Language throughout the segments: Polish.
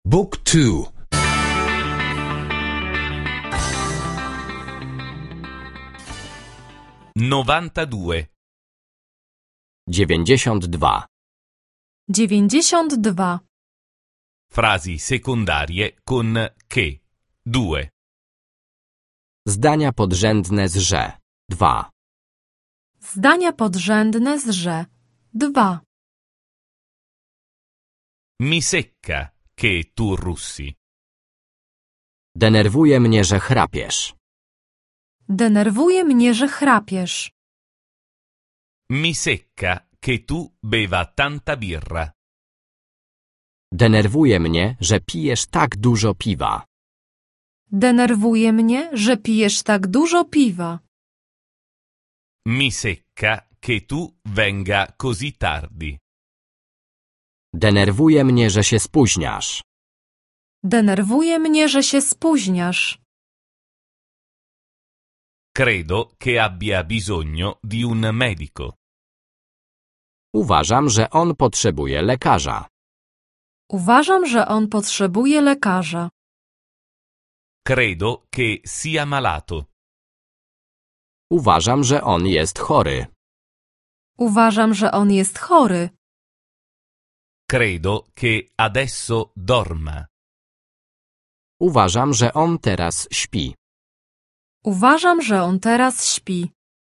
Book 2. Novantadue. 92. 92. Frasi secondarie con che. 2. Zdania podrzędne z że. 2. Zdania podrzędne z że. 2. Mi secca che tu russi. Denerwuje mnie, że chrapiesz. Denerwuje mnie, że chrapiesz. Mi secca che tu beva tanta birra. Denerwuje mnie, że pijesz tak dużo piwa. Denerwuje mnie, że pijesz tak dużo piwa. Mi secca che tu venga così tardi. Denerwuje mnie, że się spóźniasz. Denerwuje mnie, że się spóźniasz. Credo che abbia bisogno di un medico. Uważam, że on potrzebuje lekarza. Uważam, że on potrzebuje lekarza. Credo che sia malato. Uważam, że on jest chory. Uważam, że on jest chory. Credo che adesso dorma. Uważam, że on teraz śpi. Uważam, że on teraz śpi.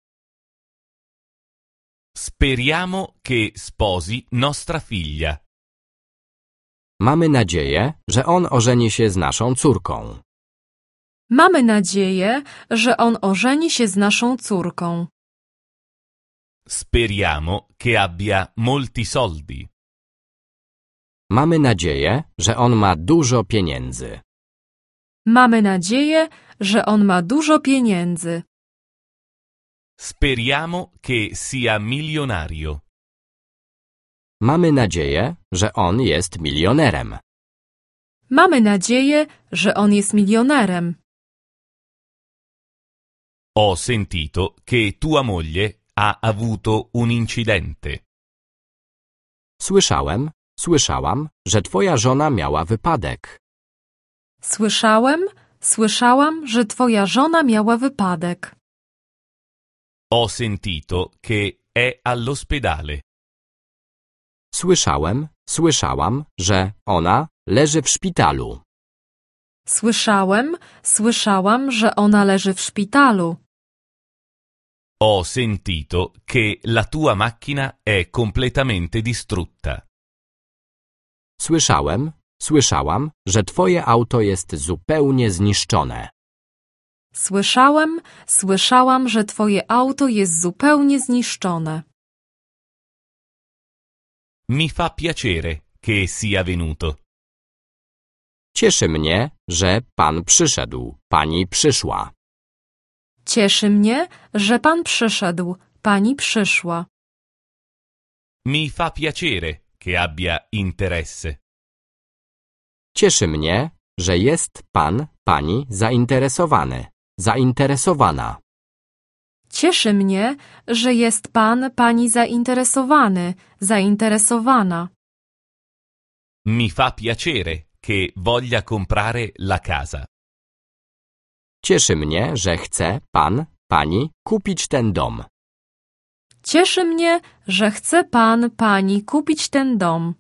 Speriamo che sposi nostra figlia. Mamy nadzieję, że on ożeni się z naszą córką. Mamy nadzieję, że on ożeni się z naszą córką. Speriamo che abbia molti soldi. Mamy nadzieję, że on ma dużo pieniędzy. Mamy nadzieję, że on ma dużo pieniędzy. Speriamo che sia milionario. Mamy nadzieję, że on jest milionerem. Mamy nadzieję, że on jest milionerem. Ho sentito che tua moglie ha avuto un incidente. Słyszałam, że twoja żona miała wypadek. Słyszałam, że twoja żona miała wypadek. Ho sentito che è all'ospedale. Słyszałam, że ona leży w szpitalu. Słyszałam, że ona leży w szpitalu. Ho sentito che la tua macchina è completamente distrutta. Słyszałam, że twoje auto jest zupełnie zniszczone. Słyszałam, że twoje auto jest zupełnie zniszczone. Mi fa piacere che sia venuto. Cieszy mnie, że pan przyszedł, pani przyszła. Cieszy mnie, że pan przyszedł, pani przyszła. Mi fa piacere che abbia interesse. Cieszy mnie, że jest pan, pani zainteresowany, zainteresowana. Cieszy mnie, że jest pan, pani zainteresowany, zainteresowana. Mi fa piacere che voglia comprare la casa. Cieszy mnie, że chce pan, pani kupić ten dom. Cieszy mnie, że chce pan, pani kupić ten dom.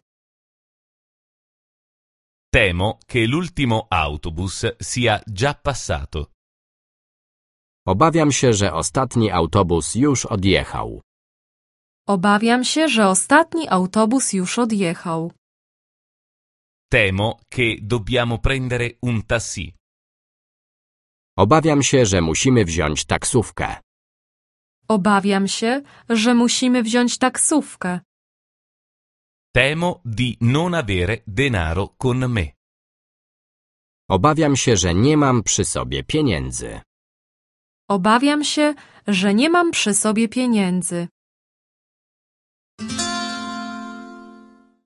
Temo che l'ultimo autobus sia già passato. Obawiam się, że ostatni autobus już odjechał. Obawiam się, że ostatni autobus już odjechał. Temo che dobbiamo prendere un taxi. Obawiam się, że musimy wziąć taksówkę. Obawiam się, że musimy wziąć taksówkę. Temo di non avere denaro con me. Obawiam się, że nie mam przy sobie pieniędzy. Obawiam się, że nie mam przy sobie pieniędzy.